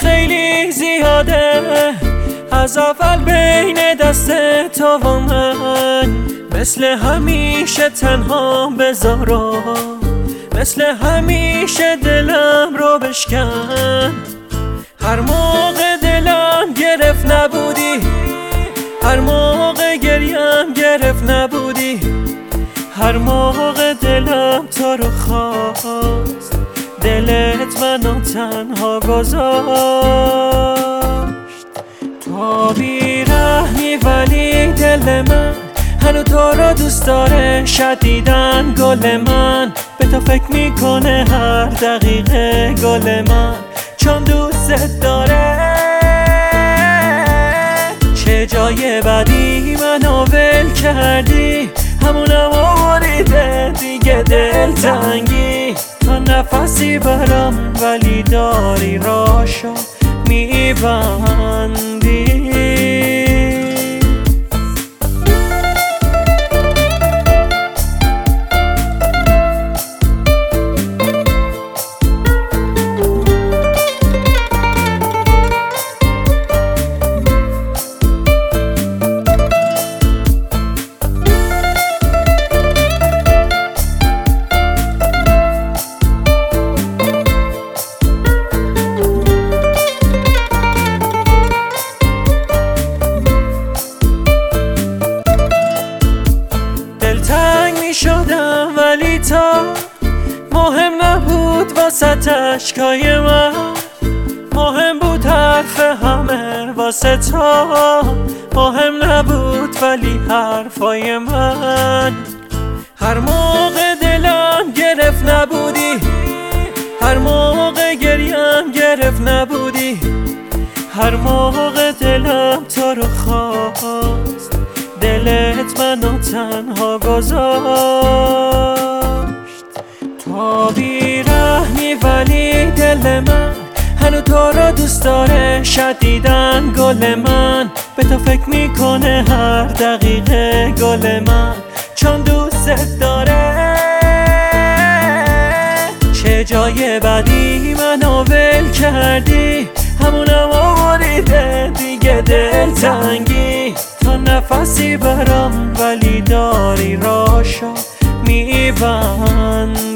خیلی زیاده، از اول بین دست تو و من. مثل همیشه تنها بذارم، مثل همیشه دلم رو بشکن. هر موقع دلم گرفت نبودی، هر موقع گریم گرفت نبودی، هر موقع دلم تو رو خواست دلت منو تنها گذاشت. تو بیرحمی ولی دل من هنو تو رو دوست داره شدیدن. گل من به تو فکر میکنه هر دقیقه، گل من چون دوست داره. چه جای بدی منو ول کردی، همونم آوریده دیگه دلتنگی. تا نفسی برم ولی داری راشو میبندی. شدم ولی تا مهم نبود واسه اشکای من، مهم بود حرف همه واسه تا. مهم نبود ولی حرفای من. هر موقع دلم گرفت نبودی، هر موقع گریم گرفت نبودی، هر موقع دلم تو رو خواست دلت منو تنها گذاشت. تو بیرحمی ولی دل من هنو تو رو دوست داره شدیدن. گل من به تو فکر میکنه هر دقیقه، گل من چون دوست داره. چه جای بدی منو ول کردی، همونم آوریده دیگه دلتنگی. تا نفسی برم ولی داری راشو میبندی.